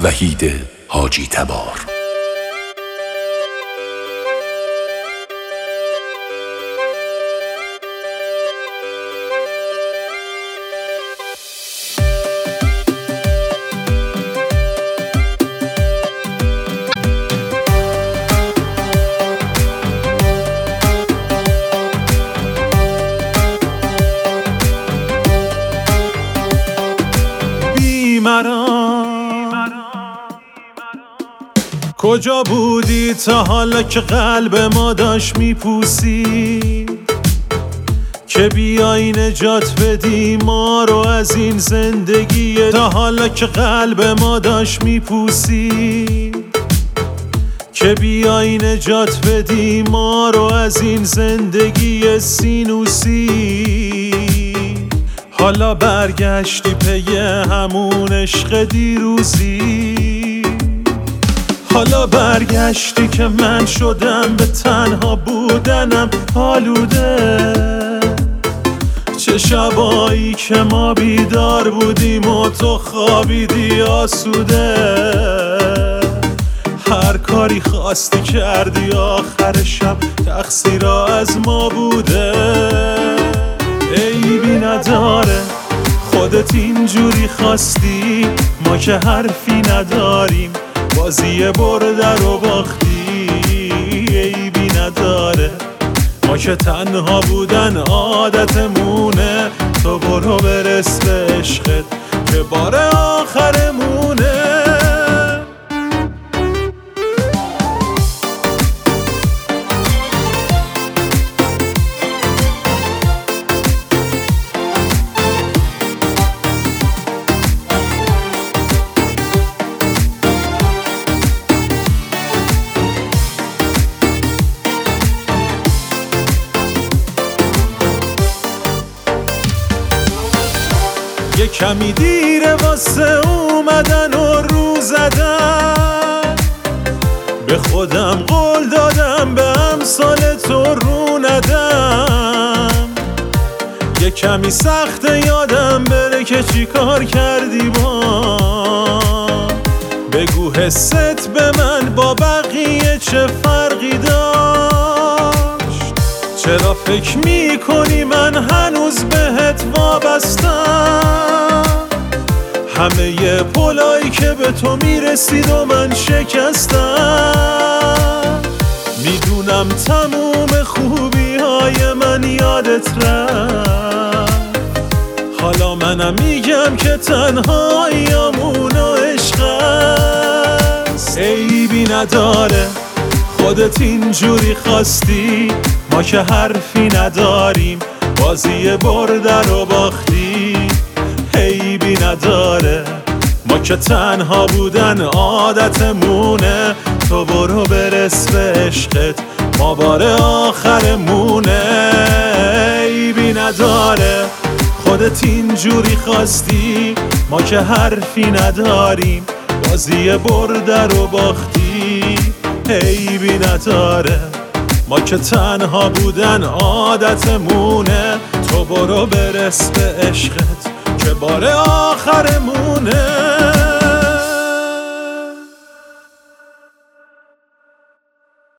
وحید حاجی تبار. کجا بودی تا حالا که قلب ما داشت میپوسی، که بیایی نجات بدی ما رو از این زندگی. تا حالا که قلب ما داشت میپوسی، که بیایی نجات بدی ما رو از این زندگی سینوسی. حالا برگشتی پی همون عشق دیروزی، حالا برگشتی که من شدم به تنها بودنم آلوده. چه شبایی که ما بیدار بودیم و تو خوابیدی آسوده. هر کاری خواستی کردی آخر شب تقصیر از ما بوده. عیبی نداره خودت اینجوری خواستی، ما که حرفی نداریم بازی برده رو باختی. عیبی نداره ما که تنها بودن عادتمونه، تو برو برس به عشقت که بار آخرمونه. یه کمی دیره واسه اومدن و رو زدن، به خودم قول دادم به امثال تو رو ندم. یه کمی سخته یادم بره که چی کار کردی با، بگو حست به من با بقیه چه فرقی داشت. چرا فکر میکنی من هنوز بهت وابستم؟ همه ی پلایی که به تو میرسید و من شکستم. میدونم تموم خوبی های من یادت رفت، حالا منم میگم که تنهاییامون و عشق است. عیبی نداره خودت اینجوری خواستی، ما که حرفی نداریم بازی برده رو باختی. عیبی نداره ما که تنها بودن عادتمونه، تو برو برس به عشقت ما بار آخرمونه. عیبی نداره خودت اینجوری خواستی، ما که حرفی نداریم بازی برده رو باختی. عیبی نداره ما که تنها بودن عادتمونه، تو برو برس به عشقت که بار آخرمونه.